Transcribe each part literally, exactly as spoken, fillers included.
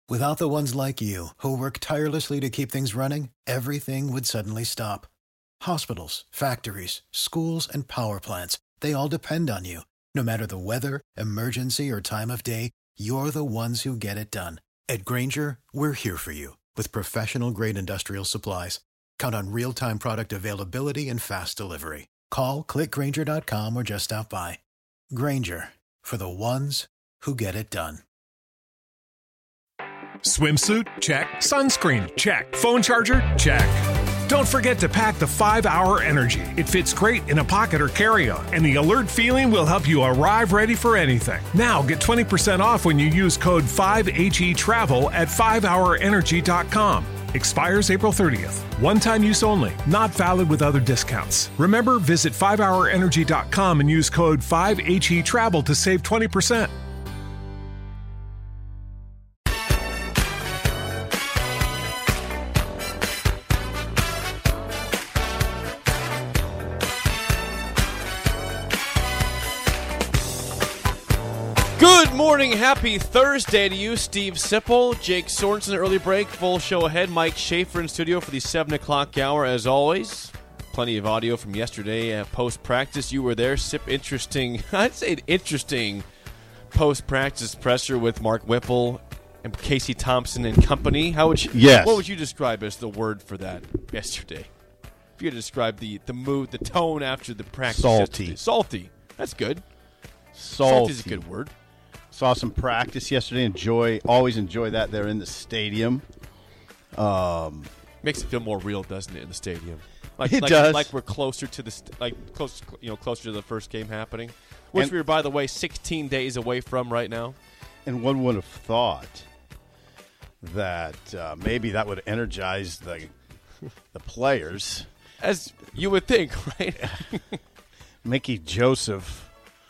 Without the ones like you, who work tirelessly to keep things running, everything would suddenly stop. Hospitals, factories, schools, and power plants, they all depend on you. No matter the weather, emergency, or time of day, you're the ones who get it done. At Grainger, we're here for you with professional-grade industrial supplies. Count on real-time product availability and fast delivery. Call, click Grainger dot com, or just stop by. Grainger, for the ones who get it done. Swimsuit? Check. Sunscreen? Check. Phone charger? Check. Don't forget to pack the five hour Energy. It fits great in a pocket or carry-on, and the alert feeling will help you arrive ready for anything. Now get twenty percent off when you use code five H E travel at five hour energy dot com. Expires April thirtieth. One-time use only. Not valid with other discounts. Remember, visit five hour energy dot com and use code five H E travel to save twenty percent. Good morning, happy Thursday to you, Steve Sipple, Jake Sorensen, early break, full show ahead. Mike Schaefer in studio for the seven o'clock hour, as always. Plenty of audio from yesterday uh, post-practice. You were there, Sip. Interesting, I'd say an interesting post-practice presser with Mark Whipple and Casey Thompson and company. How would you? Yes. What would you describe as the word for that yesterday? If you had to describe the the mood, the tone after the practice. Salty. Yesterday. Salty. That's good. Salty. Salty's a good word. Saw some practice yesterday. Enjoy, always enjoy that. They're in the stadium. Um, Makes it feel more real, doesn't it, in the stadium? Like, it like, does. Like we're closer to the st- like close, you know, closer to the first game happening, which And- we were, by the way, sixteen days away from right now. and one would have thought that uh, maybe that would energize the the players. As you would think, right? Mickey Joseph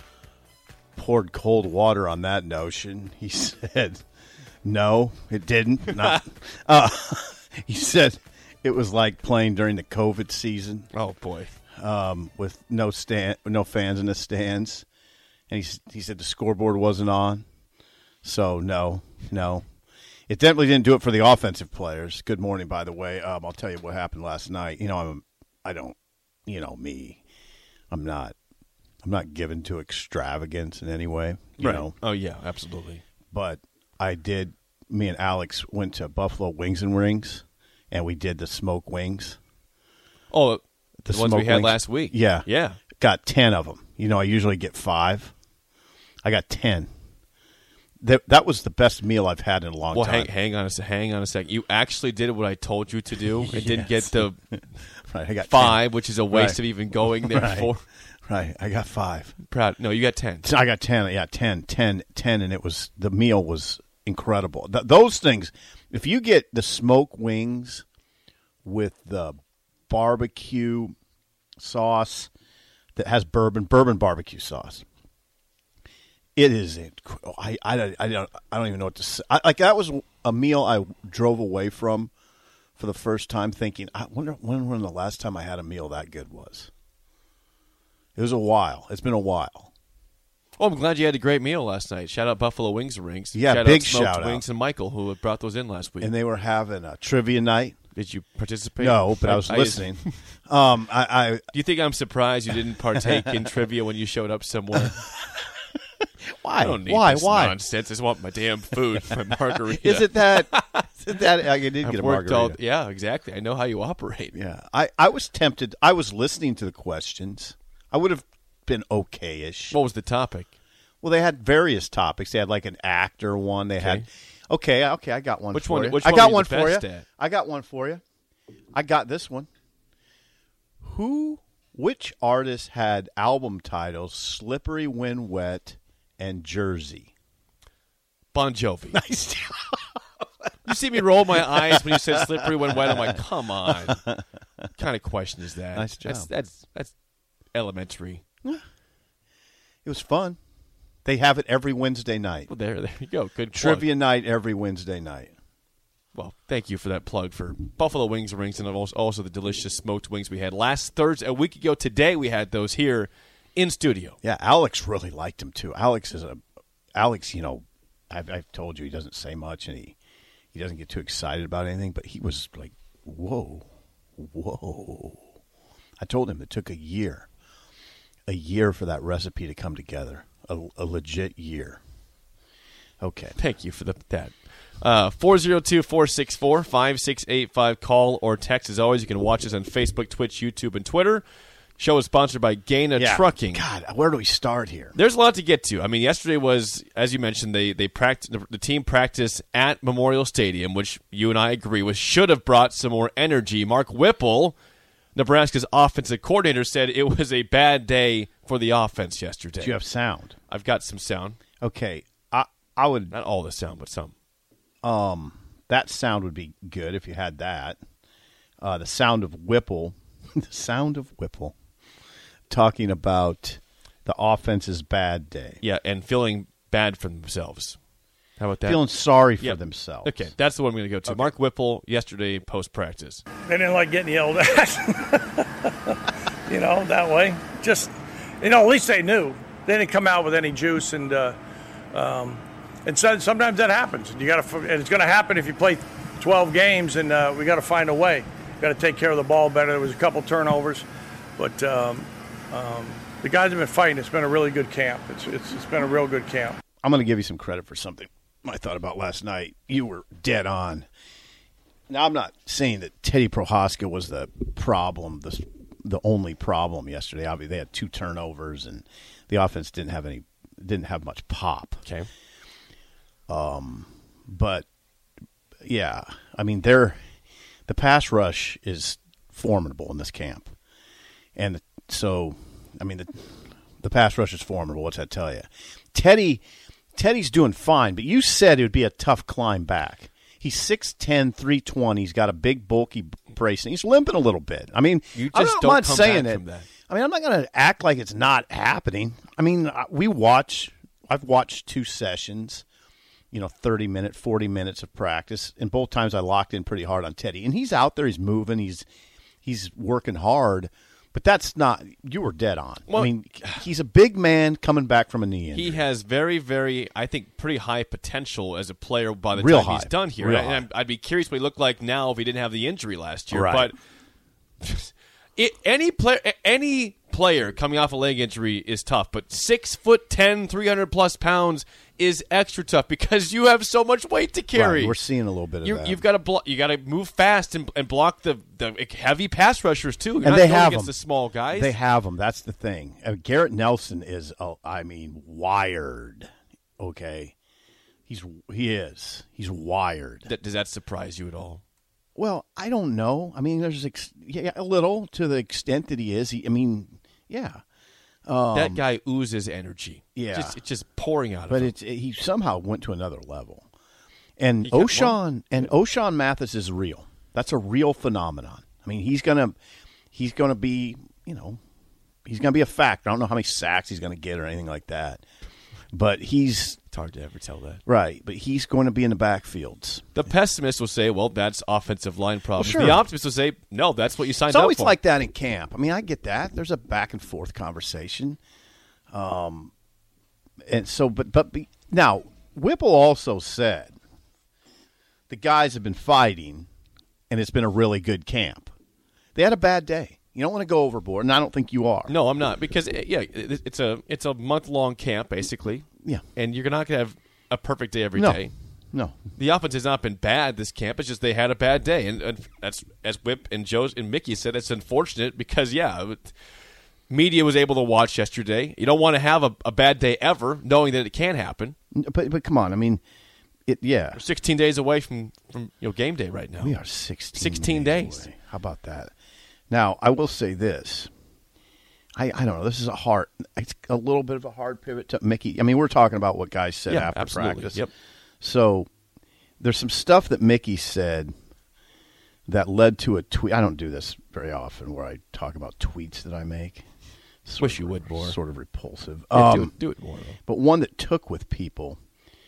poured cold water on that notion. He said, no, it didn't. Not, uh, he said it was like playing during the COVID season Oh boy. um, with no stand, no fans in the stands. And he, he said the scoreboard wasn't on. So, no, no. It definitely didn't do it for the offensive players. Good morning, by the way. Um, I'll tell you what happened last night. You know, I'm, I don't, you know, me. I'm not. I'm not given to extravagance in any way, you right. know. Oh yeah, absolutely. But I did. Me and Alex went to Buffalo Wings and Rings, and we did the smoke wings. Oh, The, the ones we smoke had wings. last week. Yeah, Yeah. Got ten of them. You know, I usually get five. I got ten. That that was the best meal I've had in a long Well, time. hang, hang on a sec. Hang on a sec. You actually did what I told you to do, and didn't get Yes. the Right, I got five, which is a waste Right. of even going there Right. for. Right, I got five. Proud. No, you got ten. I got ten. Yeah, ten, ten, ten, and it was the meal was incredible. Th- those things, if you get the smoke wings with the barbecue sauce that has bourbon, bourbon barbecue sauce, it is. Inc- I, I, I don't. I don't even know what to say. I, like that was a meal I drove away from for the first time, thinking, I wonder when, when the last time I had a meal that good was. It was a while. It's been a while. Well, I'm glad you had a great meal last night. Shout out Buffalo Wings and Rings. Yeah, shout big out Smoked shout out. Wings and Michael, who had brought those in last week. And they were having a trivia night. Did you participate? No, but I was listening. um, I, I Do you think I'm surprised you didn't partake in trivia when you showed up somewhere? why? I don't need why? this Why? nonsense. I just want my damn food, my margarita. Is it that? Is it that? I did I've get a worked margarita. all. Yeah, exactly. I know how you operate. Yeah, I, I was tempted. I was listening to the questions. I would have been okay-ish. What was the topic? Well, they had various topics. They had like an actor one. They had. Okay, okay, I got one. Which for one- You. which I one got were you one the for you. best at? I got one for you. I got this one. Who? Which artist had album titles "Slippery When Wet" and "Jersey"? Bon Jovi. Nice. You see me roll my eyes when you said slippery when wet. I'm like, come on. What kind of question is that? Nice job. That's that's, that's elementary. It was fun. They have it every Wednesday night. Well, there, there you go. Good plug. Trivia night every Wednesday night. Well, thank you for that plug for Buffalo Wings and Rings, and also also the delicious smoked wings we had last Thursday. A week ago today, we had those here in studio. Yeah, Alex really liked him too. Alex is a Alex. You know, I've, I've told you he doesn't say much, and he he doesn't get too excited about anything, but he was like, whoa, whoa. I told him it took a year, a year for that recipe to come together, a, a legit year. Okay. Thank you for the that. Uh, four oh two, four six four, five six eight five. Call or text. As always, you can watch us on Facebook, Twitch, YouTube, and Twitter. Show is sponsored by Gaina yeah. Trucking. God, where do we start here? There's a lot to get to. I mean, yesterday was, as you mentioned, they they practiced, the, the team practiced at Memorial Stadium, which you and I agree with should have brought some more energy. Mark Whipple, Nebraska's offensive coordinator, said it was a bad day for the offense yesterday. Do you have sound? I've got some sound. Okay, I I would not all the sound, but some. Um, that sound would be good if you had that. Uh, the sound of Whipple, the sound of Whipple, talking about the offense's bad day. Yeah, and feeling bad for themselves. How about that? Feeling sorry for yep. themselves. Okay, that's the one I'm going to go to. Okay. Mark Whipple, yesterday, post-practice. They didn't like getting yelled at. You know, that way. Just, you know, at least they knew. They didn't come out with any juice, and uh, um, and so, sometimes that happens. You got to, and it's going to happen if you play twelve games, and uh, we got to find a way. Got to take care of the ball better. There was a couple turnovers, but um, um, the guys have been fighting. It's been a really good camp. It's it's, it's been a real good camp. I'm going to give you some credit for something I thought about last night. You were dead on. Now, I'm not saying that Teddy Prohaska was the problem, the the only problem yesterday. Obviously, they had two turnovers, and the offense didn't have any, didn't have much pop. Okay. Um, but yeah, I mean, they're the pass rush is formidable in this camp, and so I mean the the pass rush is formidable. What's that tell you? Teddy, Teddy's doing fine, but you said it would be a tough climb back. He's six ten, three twenty. He's got a big, bulky brace, and he's limping a little bit. I mean, you just I'm not, don't I'm not come saying back it. From that. I mean, I'm not going to act like it's not happening. I mean, we watch. I've watched two sessions, you know, thirty minute, forty minutes of practice, and both times I locked in pretty hard on Teddy, and he's out there, he's moving, he's he's working hard. But that's not – you were dead on. Well, I mean, he's a big man coming back from a knee injury. He has very, very, I think, pretty high potential as a player by the Real time high. he's done here. Real and I'd be curious what he looked like now if he didn't have the injury last year. Right. But it, any player, any player coming off a leg injury is tough. But six foot ten, three hundred plus pounds is extra tough because you have so much weight to carry. Right. We're seeing a little bit of you, that. You've got to blo- you got to move fast and, and block the, the heavy pass rushers too. You're and not they going have against them. the small guys. They have them. That's the thing. Uh, Garrett Nelson is, uh, I mean, wired. Okay, he's he is. He's wired. Th- does that surprise you at all? Well, I don't know. I mean, there's ex- yeah, a little to the extent that he is. He, I mean, yeah. Um, that guy oozes energy. Yeah. Just, it's just pouring out of but him. it's he somehow went to another level. And He got- O'Shawn and O'Shawn Mathis is real. That's a real phenomenon. I mean, he's gonna he's gonna be you know he's gonna be a factor. I don't know how many sacks he's gonna get or anything like that, but he's It's hard to ever tell that. right. But he's going to be in the backfields. The pessimist will say, well, that's offensive line problems. Well, sure. The optimist will say, no, that's what you signed It's up always for. like that in camp. I mean, I get that. There's a back and forth conversation. Um, and so, but but be, now Whipple also said the guys have been fighting, and it's been a really good camp. They had a bad day. You don't want to go overboard, and I don't think you are. No, I'm not. Because, yeah, it- it's a it's a month-long camp, basically. Yeah. And you're not going to have a perfect day every No. day. No. The offense has not been bad this camp. It's just they had a bad day. And, and that's as Whip and Joe and Mickey said, it's unfortunate because, yeah, it, media was able to watch yesterday. You don't want to have a, a bad day ever, knowing that it can happen. But but come on, I mean, it yeah. We're sixteen days away from, from you know game day right now. We are sixteen. sixteen days. away. How about that? Now, I will say this. I, I don't know. This is a hard. It's a little bit of a hard pivot to Mickey. I mean, we're talking about what guys said Yeah, after absolutely. practice. Yep. So there's some stuff that Mickey said that led to a tweet. I don't do this very often, where I talk about tweets that I make. Sort Wish of, you would more. Sort of repulsive. Yeah, Um, do, it, do it more, though. but one that took with people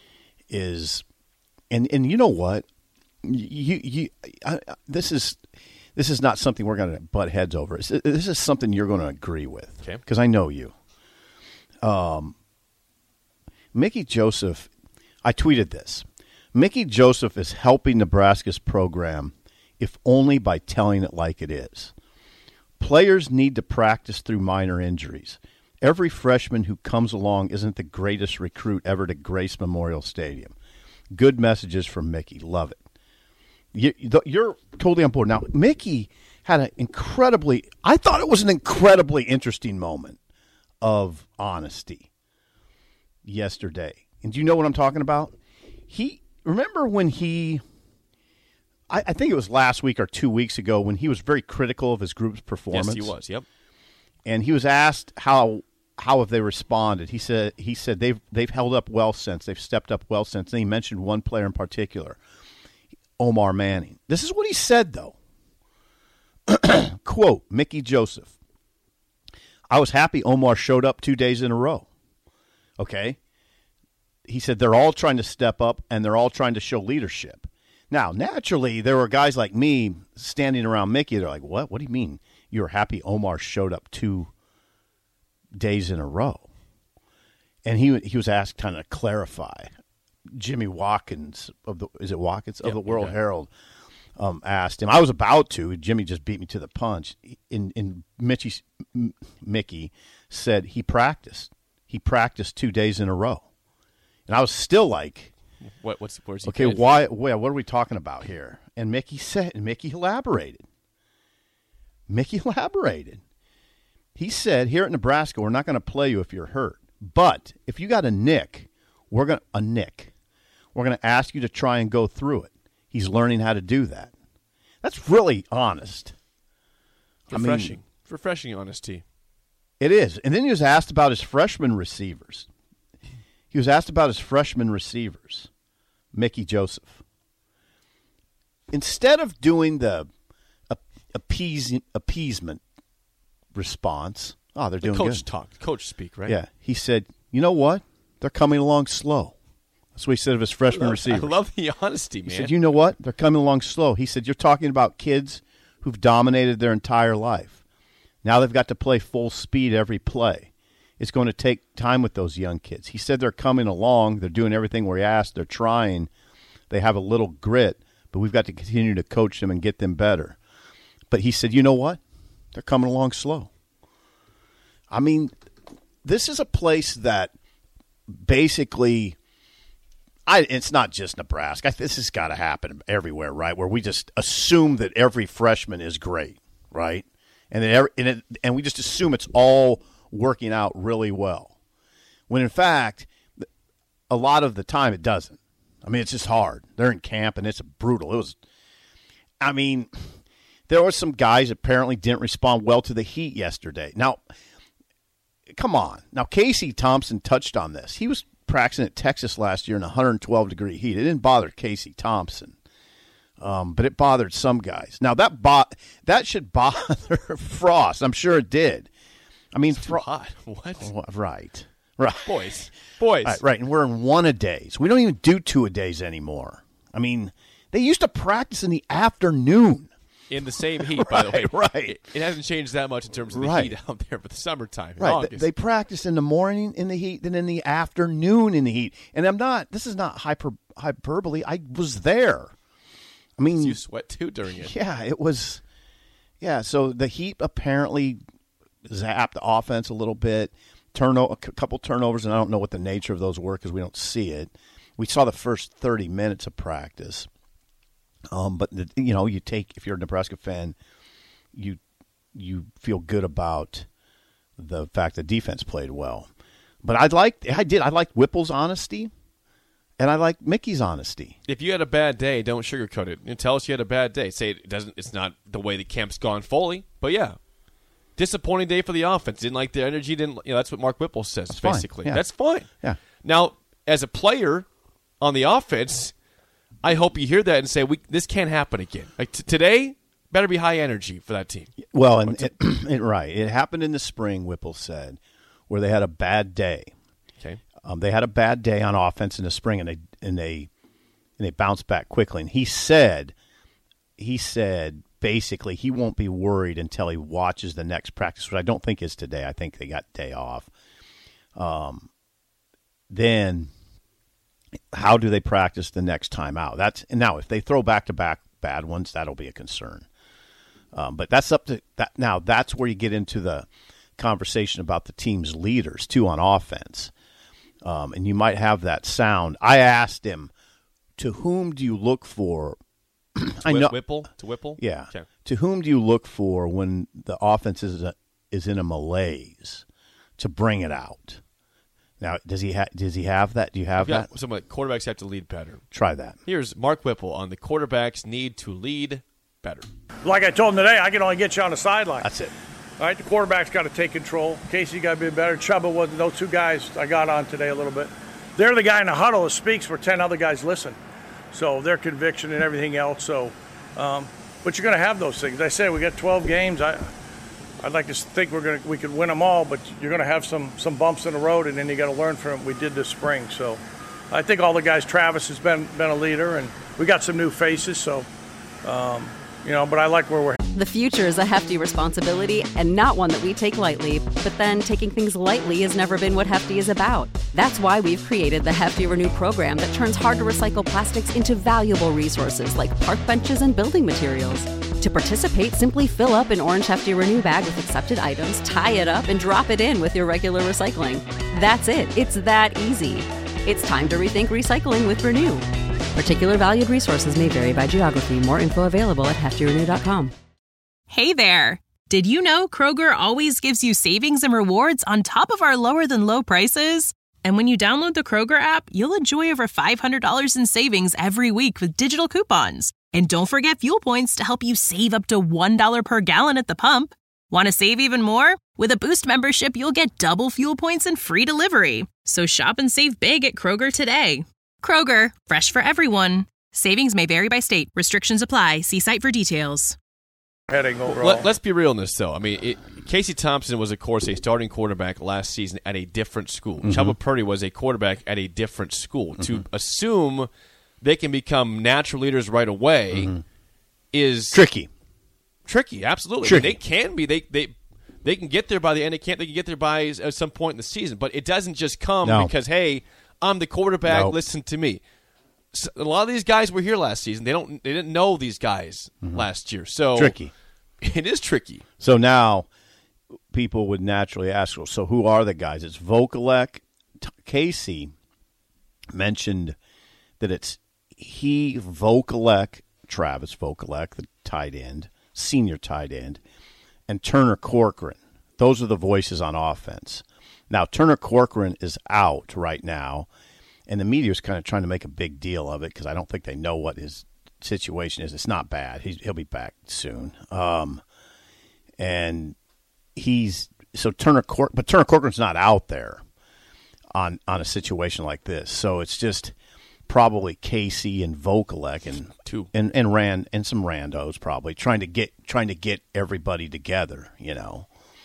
is, and and you know what, you you I, I- this is this is not something we're going to butt heads over. It's, this is something you're going to agree with, Okay. Because I know you. Um, Mickey Joseph, I tweeted this. Mickey Joseph is helping Nebraska's program, if only by telling it like it is. Players need to practice through minor injuries. Every freshman who comes along isn't the greatest recruit ever to grace Memorial Stadium. Good messages from Mickey. Love it. You, you're totally on board. Now, Mickey had an incredibly, I thought it was an incredibly interesting moment of honesty yesterday. And do you know what I'm talking about? He, remember when he, I, I think it was last week or two weeks ago when he was very critical of his group's performance. Yes, he was, yep. And he was asked how how have they responded. He said he said they've they've held up well since. They've stepped up well since. And he mentioned one player in particular, Omar Manning. This is what he said, though. Quote, Mickey Joseph. I was happy Omar showed up two days in a row. Okay? He said they're all trying to step up and they're all trying to show leadership. Now, naturally, there were guys like me standing around Mickey. They're like, what? What do you mean you were happy Omar showed up two days in a row? And he he was asked kind of clarify. Jimmy Watkins of the is it Watkins of yep, the World okay. Herald um, asked him. I was about to. Jimmy just beat me to the punch. In in Mitchie, Mickey said he practiced. He practiced two days in a row, and I was still like, What? What's where's he okay? good? Why? Well, what are we talking about here? And Mickey said, and Mickey elaborated. Mickey elaborated. He said, here at Nebraska, we're not going to play you if you're hurt. But if you got a nick, we're going a nick. We're going to ask you to try and go through it. He's learning how to do that. That's really honest. Refreshing. I mean, Refreshing honesty. It is. And then he was asked about his freshman receivers. He was asked about his freshman receivers, Mickey Joseph. Instead of doing the appease, appeasement response, oh, they're The doing coach good. talk, coach speak, right? Yeah, he said, you know what? They're coming along slow. That's what he said of his freshman I love, receivers. I love the honesty, man. He said, you know what? They're coming along slow. He said, you're talking about kids who've dominated their entire life. Now they've got to play full speed every play. It's going to take time with those young kids. He said they're coming along. They're doing everything we asked. They're trying. They have a little grit, but we've got to continue to coach them and get them better. But he said, you know what? They're coming along slow. I mean, this is a place that basically I, it's not just Nebraska. This has got to happen everywhere, right? Where we just assume that every freshman is great, right? And then every, and, it, and we just assume it's all working out really well. When in fact, a lot of the time it doesn't. I mean, it's just hard. They're in camp and it's brutal. It was, I mean, there were some guys apparently didn't respond well to the heat yesterday. Now, come on. Now, Casey Thompson touched on this. He was practicing at Texas last year in one hundred twelve degree heat. It didn't bother Casey Thompson, um, but it bothered some guys. Now, that bo- that should bother Frost. I'm sure it did. I mean, it's too Fro- hot. What? Oh, right. Right. Boys. Boys. Right, right, and we're in one-a-days. We don't even do two-a-days anymore. I mean, they used to practice in the afternoon. In the same heat, by the way. Right. It, it hasn't changed that much in terms of the Right. heat out there for the summertime. in Right. August. They, they practice in the morning in the heat, then in the afternoon in the heat. And I'm not, this is not hyper, hyperbole. I was there. I mean, you sweat too during it. yeah, it was, yeah. So the heat apparently zapped the offense a little bit. Turno- a couple turnovers, and I don't know what the nature of those were because we don't see it. We saw the first thirty minutes of practice. Um, but, the, you know, you take, if you're a Nebraska fan, you you feel good about the fact that defense played well. But I liked, I did, I liked Whipple's honesty, and I liked Mickey's honesty. If you had a bad day, don't sugarcoat it. You know, tell us you had a bad day. Say it doesn't. It's not the way the camp's gone fully, but yeah. Disappointing day for the offense. Didn't like the energy. Didn't you know? That's what Mark Whipple says. That's fine. Basically, Yeah. that's fine. Yeah. Now, as a player on the offense, I hope you hear that and say, "We this can't happen again." Like t- today, better be high energy for that team. Well, and it, it, right, it happened in the spring. Whipple said, where they had a bad day. Okay. Um, they had a bad day on offense in the spring, and they and they and they bounced back quickly. And he said, he said. Basically, he won't be worried until he watches the next practice, which I don't think is today. I think they got day off. Um, then how do they practice the next time out? That's and now if they throw back-to-back bad ones, that'll be a concern. Um, but that's up to that. Now that's where you get into the conversation about the team's leaders too on offense, um, and you might have that sound. I asked him, "To whom do you look for?" I know Whipple to Whipple. Yeah. Okay. To whom do you look for when the offense is a, is in a malaise to bring it out? Now, does he ha- does he have that? Do you have Yeah, that? some like quarterbacks have to lead better. Try that. Here's Mark Whipple on the quarterbacks need to lead better. Like I told him today, I can only get you on the sideline. That's it. All right, the quarterback's got to take control. Casey got to be better. Chuba wasn't. Those two guys I got on today a little bit. They're the guy in the huddle that speaks where ten other guys listen. So their conviction and everything else. So, um, but you're going to have those things. I said we got twelve games. I, I'd like to think we're going to we could win them all, but you're going to have some some bumps in the road, and then you got to learn from it. We did this spring. So, I think all the guys. Travis has been been a leader, and we got some new faces. So, um, you know, but I like where we're. The future is a hefty responsibility and not one that we take lightly. But then taking things lightly has never been what Hefty is about. That's why we've created the Hefty Renew program that turns hard-to-recycle plastics into valuable resources like park benches and building materials. To participate, simply fill up an orange Hefty Renew bag with accepted items, tie it up, and drop it in with your regular recycling. That's it. It's that easy. It's time to rethink recycling with Renew. Particular valued resources may vary by geography. More info available at hefty renew dot com. Hey there! Did you know Kroger always gives you savings and rewards on top of our lower-than-low prices? And when you download the Kroger app, you'll enjoy over five hundred dollars in savings every week with digital coupons. And don't forget fuel points to help you save up to one dollar per gallon at the pump. Want to save even more? With a Boost membership, you'll get double fuel points and free delivery. So shop and save big at Kroger today. Kroger, fresh for everyone. Savings may vary by state. Restrictions apply. See site for details. Heading overall. Let, let's be real in this, though. I mean, it, Casey Thompson was, of course, a starting quarterback last season at a different school. Mm-hmm. Chuba Purdy was a quarterback at a different school. Mm-hmm. To assume they can become natural leaders right away mm-hmm. is tricky. Tricky, absolutely. Tricky. I mean, they can be. They they they can get there by the end of camp. They can get there by at some point in the season. But it doesn't just come no. because, hey, I'm the quarterback. Nope. Listen to me. So a lot of these guys were here last season. They don't. They didn't know these guys mm-hmm. last year. So tricky. It is tricky. So now people would naturally ask, well, so who are the guys? It's Vokalek. T- Casey mentioned that it's he, Vokalek, Travis Vokalek, the tight end, senior tight end, and Turner Corcoran. Those are the voices on offense. Now, Turner Corcoran is out right now, and the media is kind of trying to make a big deal of it because I don't think they know what his situation is. It's not bad. He's, he'll be back soon. Um, and he's so Turner Cork, but Turner Corcoran's not out there on on a situation like this. So it's just probably Casey and Vokalek and Two. and and Rand and some randos probably trying to get trying to get everybody together. You know,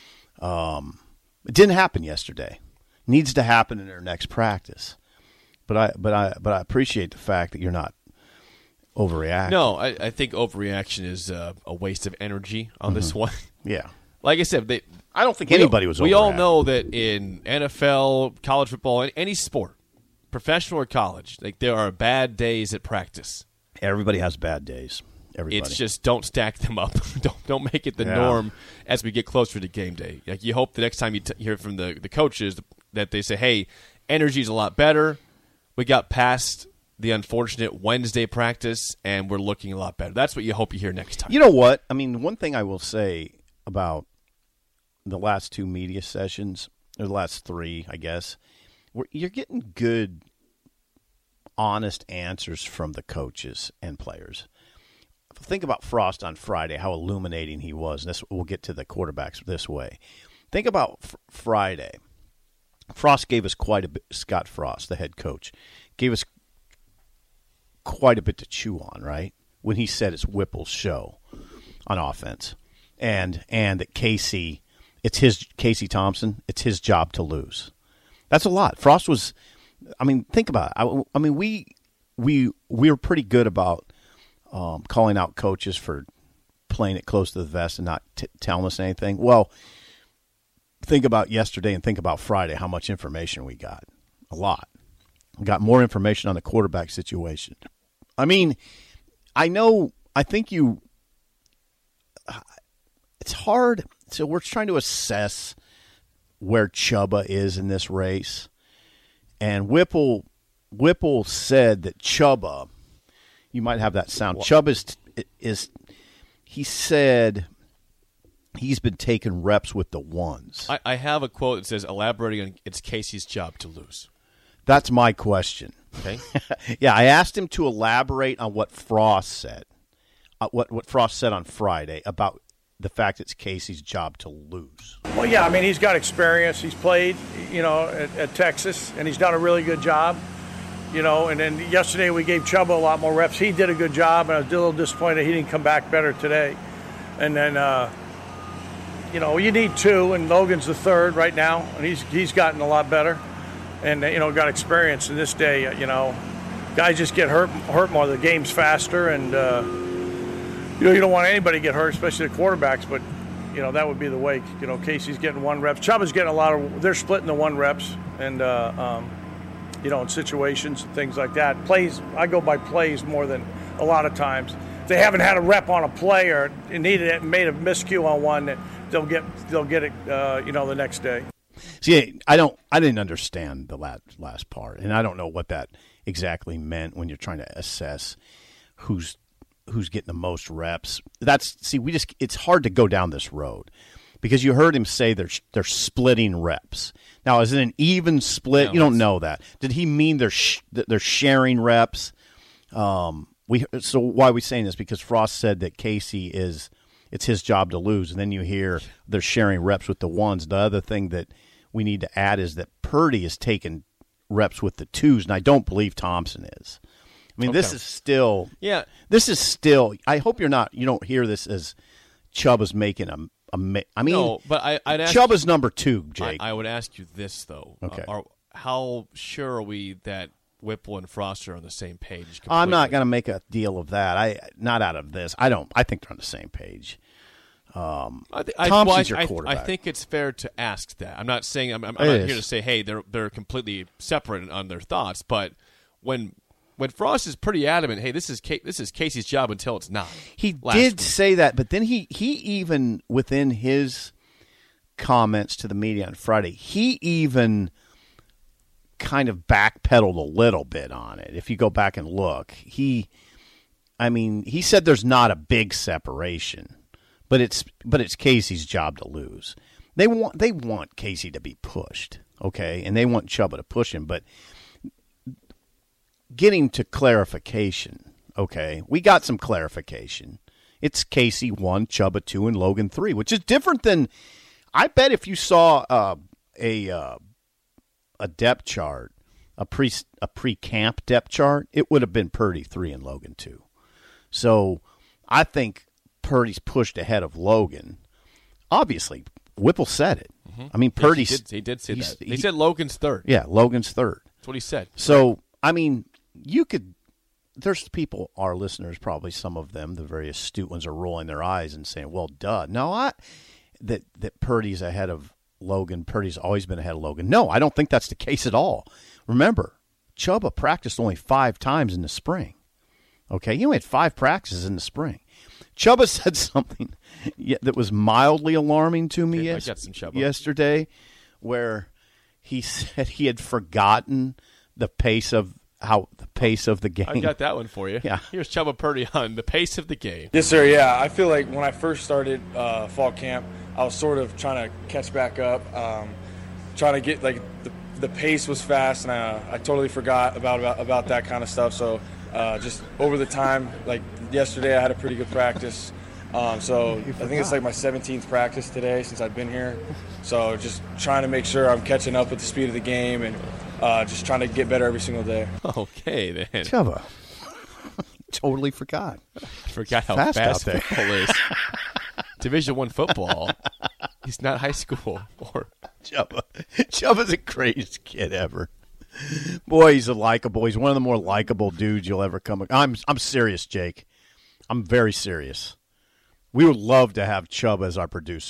um, it didn't happen yesterday. Needs to happen in their next practice. But I but I but I appreciate the fact that you're not overreaction. No, I, I think overreaction is uh, a waste of energy on mm-hmm. this one. Yeah. Like I said, they, I don't think anybody was overreacting. We all know that in N F L, college football, any sport, professional or college, like there are bad days at practice. Everybody has bad days. Everybody. It's just don't stack them up. don't don't make it the yeah. norm as we get closer to game day. Like you hope the next time you t- hear from the, the coaches that they say, hey, energy's a lot better. We got past the unfortunate Wednesday practice, and we're looking a lot better. That's what you hope you hear next time. You know what? I mean, one thing I will say about the last two media sessions, or the last three, I guess, where you're getting good, honest answers from the coaches and players. Think about Frost on Friday, how illuminating he was. And this, we'll get to the quarterbacks this way. Think about f- Friday. Frost gave us quite a bit, Scott Frost, the head coach, gave us quite a bit to chew on, right? When he said it's Whipple's show on offense. And and that Casey, it's his, Casey Thompson, it's his job to lose. That's a lot. Frost was, I mean, think about it. I, I mean, we, we, we were pretty good about um, calling out coaches for playing it close to the vest and not t- telling us anything. Well, think about yesterday and think about Friday, how much information we got. A lot. got more information on the quarterback situation. I mean, I know, I think you, it's hard. So we're trying to assess where Chubba is in this race. And Whipple, Whipple said that Chubba, you might have that sound. What? Chubba is, is, he said he's been taking reps with the ones. I, I have a quote that says, elaborating on it's Casey's job to lose. That's my question. Okay. Yeah, I asked him to elaborate on what Frost said, uh, what what Frost said on Friday about the fact it's Casey's job to lose. Well, yeah, I mean, he's got experience. He's played, you know, at, at Texas, and he's done a really good job, you know. And then yesterday we gave Chubba a lot more reps. He did a good job, and I was a little disappointed he didn't come back better today. And then, uh, you know, you need two, and Logan's the third right now, and he's he's gotten a lot better. And, you know, got experience in this day, you know. Guys just get hurt hurt more. The game's faster, and, uh, you know, you don't want anybody to get hurt, especially the quarterbacks, but, you know, that would be the way. You know, Casey's getting one reps. Chubba's getting a lot of – they're splitting the one reps, and, uh, um, you know, in situations and things like that. Plays – I go by plays more than a lot of times. If they haven't had a rep on a play or needed it and made a miscue on one, they'll get they'll get it, uh, you know, the next day. See, I don't. I didn't understand the last last part, and I don't know what that exactly meant when you're trying to assess who's who's getting the most reps. That's see, we just it's hard to go down this road because you heard him say they're they're splitting reps. Now, is it an even split? No, you don't know that. Did he mean they're sh- they're sharing reps? Um, we so why are we saying this? Because Frost said that Casey is. It's his job to lose, and then you hear they're sharing reps with the ones. The other thing that we need to add is that Purdy is taking reps with the twos, and I don't believe Thompson is. I mean, okay. This is still – yeah. This is still – I hope you're not – you don't hear this as Chubba's making a, a – I mean, no, but I, I'd ask Chubba's number two, Jake. I, I would ask you this, though. Okay. Uh, are, how sure are we that Whipple and Frost are on the same page completely? I'm not going to make a deal of that. I Not out of this. I don't – I think they're on the same page. Um, I th- Thompson's I, well, I, your quarterback. I think it's fair to ask that. I'm not saying I'm, I'm, I'm not is. here to say, hey, they're they're completely separate on their thoughts. But when when Frost is pretty adamant, hey, this is K- this is Casey's job until it's not. He did week. say that, but then he he even within his comments to the media on Friday, he even kind of backpedaled a little bit on it. If you go back and look, he, I mean, he said there's not a big separation. But it's but it's Casey's job to lose. They want they want Casey to be pushed, okay, and they want Chubba to push him. But getting to clarification, okay, we got some clarification. It's Casey one, Chubba two, and Logan three, which is different than. I bet if you saw uh, a uh, a depth chart, a pre a pre camp depth chart, it would have been Purdy three and Logan two. So I think. Purdy's pushed ahead of Logan. Obviously, Whipple said it. Mm-hmm. I mean, Purdy's... He did, he did say that. He, he said Logan's third. Yeah, Logan's third. That's what he said. So, I mean, you could... There's people, our listeners, probably some of them, the very astute ones, are rolling their eyes and saying, well, duh. No, I... That, that Purdy's ahead of Logan. Purdy's always been ahead of Logan. No, I don't think that's the case at all. Remember, Chubba practiced only five times in the spring. Okay? He only had five practices in the spring. Chubba said something that was mildly alarming to me okay, yes- I got some Chubba. yesterday, where he said he had forgotten the pace of how the pace of the game. I got that one for you. Yeah, here's Chubba Purdy on the pace of the game. Yes, sir. Yeah, I feel like when I first started uh, fall camp, I was sort of trying to catch back up, um, trying to get like the, the pace was fast, and I, I totally forgot about about, about that kind of stuff. So. Uh, just over the time, like yesterday I had a pretty good practice. Um, so I think it's like my seventeenth practice today since I've been here. So just trying to make sure I'm catching up with the speed of the game and uh, just trying to get better every single day. Okay, then. Chubba. Totally forgot. Forgot how fast, fast football is. Division One football. He's not high school. Or Chubba. Chubba's the greatest kid ever. Boy, he's a likable. He's one of the more likable dudes you'll ever come. I'm I'm serious, Jake. I'm very serious. We would love to have Chubba as our producer.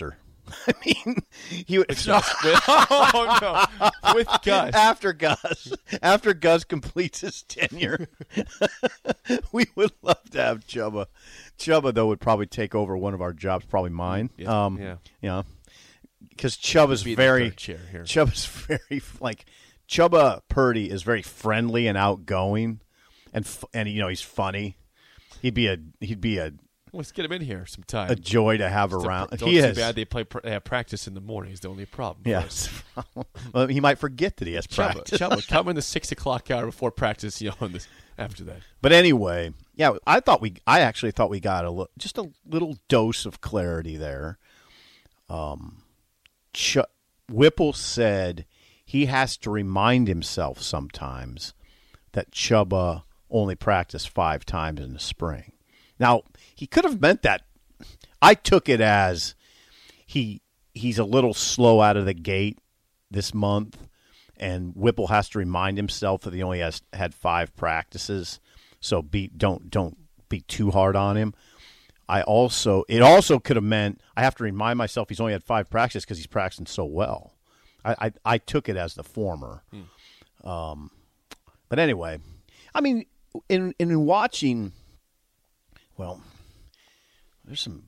I mean, he would. With Gus. With, oh, no. With Gus. After Gus. After Gus completes his tenure. We would love to have Chubba. Chubba, though, would probably take over one of our jobs, probably mine. Yeah. Um, yeah. You know, because Chubba's Be the very. third chair here. Chubba's very, like, Chubba Purdy is very friendly and outgoing, and, f- and you know, he's funny. He'd be a, he'd be a, Let's get him in here sometime. a joy to have It's around. A, don't he too is. bad they play. They have practice in the morning. Is the only problem. for Yes. us. Well, he might forget that he has Chubba, practice. Chubba, come in the six o'clock hour before practice. You know, this, after that. But anyway, yeah, I thought we, I actually thought we got a li- just a little dose of clarity there. Um, Ch- Whipple said he has to remind himself sometimes that Chubba only practiced five times in the spring. Now, he could have meant that. I took it as he he's a little slow out of the gate this month, and Whipple has to remind himself that he only has had five practices. So be don't don't be too hard on him. I also it also could have meant I have to remind myself he's only had five practices because he's practicing so well. I, I I took it as the former. Hmm. Um, but anyway, I mean, in in watching, well, there's some.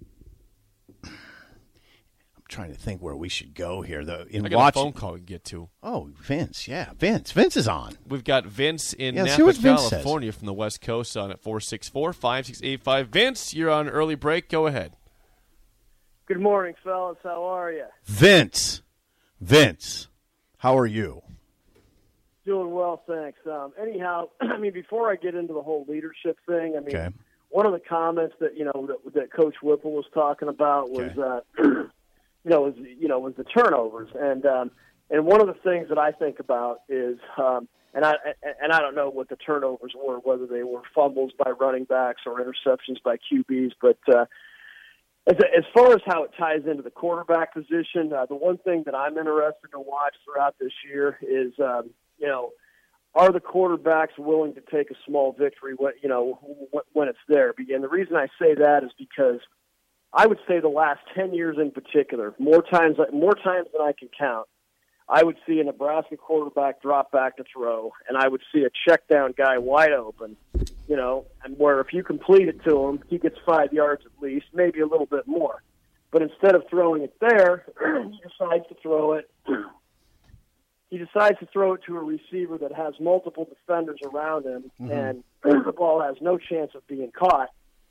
I'm trying to think where we should go here. Though in I got watching, a phone call we can get to. Oh, Vince, yeah, Vince, Vince is on. We've got Vince in Yeah, let's Napa, hear what Vince California, from the West Coast on at four six four, five six eight five. Vince, you're on early break. Go ahead. Good morning, fellas. How are you? Vince, Vince, how are you? Doing well, thanks. Um, anyhow, I mean, before I get into the whole leadership thing, I mean, Okay. one of the comments that you know that, that Coach Whipple was talking about was, Okay. uh, you know, was you know was the turnovers, and um, and one of the things that I think about is, um, and I and I don't know what the turnovers were, whether they were fumbles by running backs or interceptions by Q Bs, but uh, as as far as how it ties into the quarterback position, uh, the one thing that I'm interested to watch throughout this year is, um, you know, are the quarterbacks willing to take a small victory when, you know, when it's there? And the reason I say that is because I would say the last ten years in particular, more times more times than I can count, I would see a Nebraska quarterback drop back to throw, and I would see a check down guy wide open, you know, and where if you complete it to him, he gets five yards at least, maybe a little bit more. But instead of throwing it there, he decides to throw it. He decides to throw it to a receiver that has multiple defenders around him, mm-hmm. and the ball has no chance of being caught.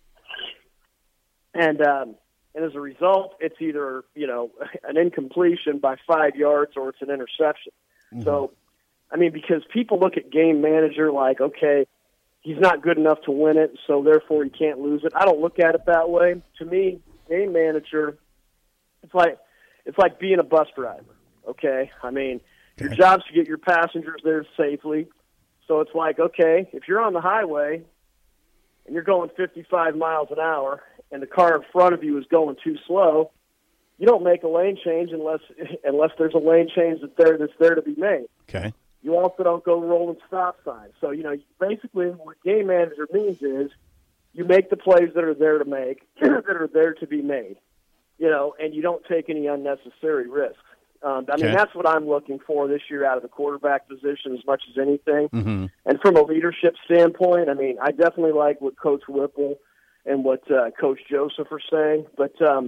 And um, and as a result, it's either, you know, an incompletion by five yards or it's an interception. Mm-hmm. So, I mean, because people look at game manager like, okay, he's not good enough to win it, so therefore he can't lose it. I don't look at it that way. To me, game manager, it's like it's like being a bus driver. Okay, I mean. Your job's to get your passengers there safely. So it's like, okay, if you're on the highway and you're going fifty-five miles an hour and the car in front of you is going too slow, you don't make a lane change unless unless there's a lane change that's there that's there to be made. Okay. You also don't go rolling stop signs. So, you know, basically what game manager means is you make the plays that are there to make, that are there to be made, you know, and you don't take any unnecessary risks. Um, I mean, okay. That's what I'm looking for this year out of the quarterback position as much as anything. Mm-hmm. And from a leadership standpoint, I mean, I definitely like what Coach Whipple and what uh, Coach Joseph are saying. But, um,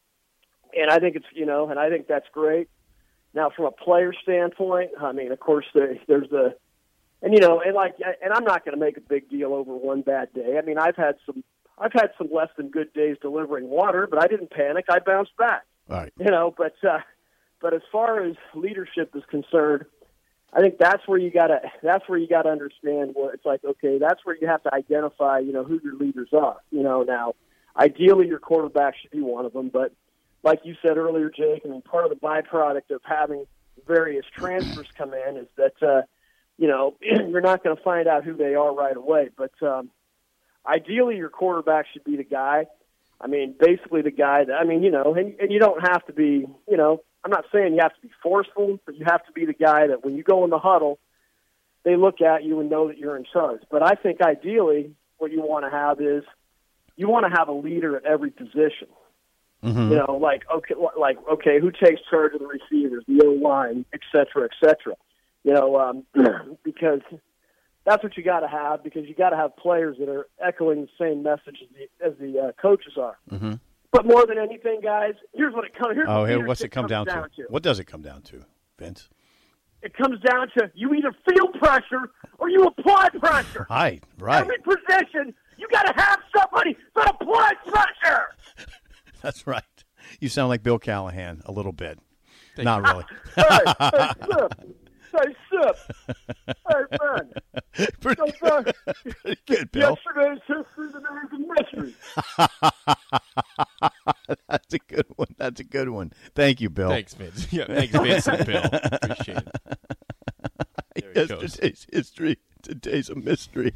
and I think it's, you know, and I think that's great. Now, from a player standpoint, I mean, of course, there, there's the, and, you know, and like, and I'm not going to make a big deal over one bad day. I mean, I've had some, I've had some less than good days delivering water, but I didn't panic. I bounced back. All right. You know, but, uh, But as far as leadership is concerned, I think that's where you gotta that's where you gotta understand what it's like. Okay, that's where you have to identify, you know, who your leaders are. You know, now ideally your quarterback should be one of them, but like you said earlier, Jake, I mean, part of the byproduct of having various transfers come in is that uh, you know you're not going to find out who they are right away. But um, ideally, your quarterback should be the guy. I mean, basically the guy that I mean, you know, and, and you don't have to be, you know. I'm not saying you have to be forceful, but you have to be the guy that when you go in the huddle, they look at you and know that you're in charge. But I think ideally what you want to have is you want to have a leader at every position. Mm-hmm. You know, like okay, like okay, who takes charge of the receivers, the O line, et cetera, et cetera. You know, um, because that's what you got to have, because you got to have players that are echoing the same message as the, as the uh, coaches are. Mm-hmm. But more than anything, guys, here's what it comes. Here's oh, what hey, what's it come down, down to? to? What does it come down to, Vince? It comes down to you either feel pressure or you apply pressure. Right, right. Every position, you got to have somebody that applies pressure. That's right. You sound like Bill Callahan a little bit. Thank Not you. really. hey, hey, sip. Hey, sip. Hey, man. Pretty, so, uh, pretty good, Bill. Yesterday's history, today's a mystery. That's a good one. That's a good one. Thank you, Bill. Thanks, Vince. Yeah, thanks, Vince and Bill. Appreciate it. Yesterday's history, today's a mystery.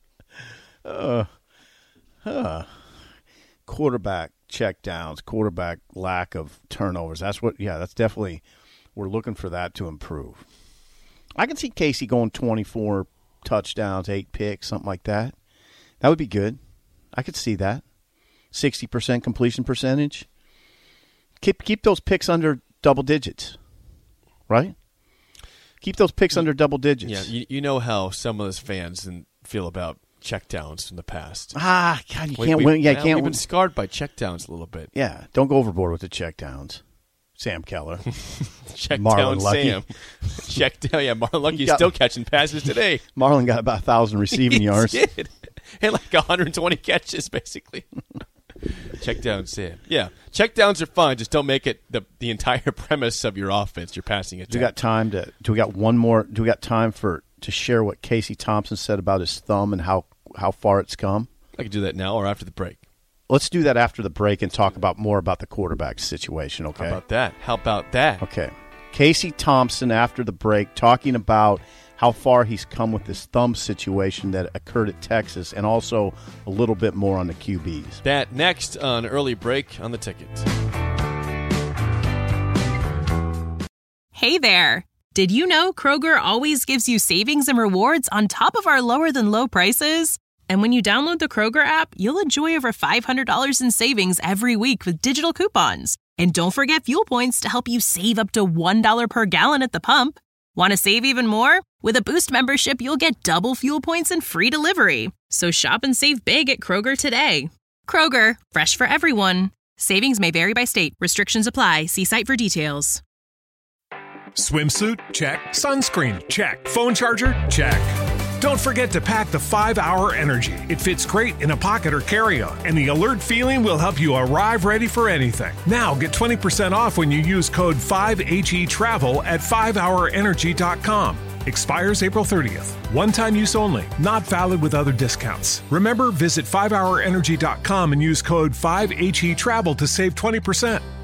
Uh, uh, quarterback check downs, quarterback lack of turnovers. That's what, yeah, that's definitely, we're looking for that to improve. I can see Casey going twenty-four touchdowns, eight picks, something like that. That would be good. I could see that. sixty percent completion percentage. Keep keep those picks under double digits, right? Keep those picks under double digits. Yeah, you, you know how some of those fans feel about checkdowns in the past. Ah, God, you we, can't we, win. Yeah, well, can't we've win. been scarred by checkdowns a little bit. Yeah, don't go overboard with the checkdowns. Sam Keller. Check Marlon down Lucky. Sam. Check down. Yeah, Marlon Lucky's got, still catching passes today. Marlon got about one thousand receiving he yards. Did. And like one hundred twenty catches, basically. Check down Sam. Yeah, check downs are fine. Just don't make it the the entire premise of your offense, your passing attack. Do we got time to? Do we got one more? Do we got time for to share what Casey Thompson said about his thumb and how how far it's come? I could do that now or after the break. Let's do that after the break and talk about more about the quarterback situation, okay? How about that? How about that? Okay. Casey Thompson after the break talking about how far he's come with this thumb situation that occurred at Texas, and also a little bit more on the Q Bs. That next on Early Break on the Ticket. Hey there. Did you know Kroger always gives you savings and rewards on top of our lower-than-low prices? And when you download the Kroger app, you'll enjoy over five hundred dollars in savings every week with digital coupons. And don't forget fuel points to help you save up to one dollar per gallon at the pump. Want to save even more? With a Boost membership, you'll get double fuel points and free delivery. So shop and save big at Kroger today. Kroger, fresh for everyone. Savings may vary by state. Restrictions apply. See site for details. Swimsuit? Check. Sunscreen? Check. Phone charger? Check. Don't forget to pack the five hour Energy. It fits great in a pocket or carry-on, and the alert feeling will help you arrive ready for anything. Now get twenty percent off when you use code five H E travel at five hour energy dot com. Expires April thirtieth. One-time use only. Not valid with other discounts. Remember, visit five hour energy dot com and use code five H E travel to save twenty percent.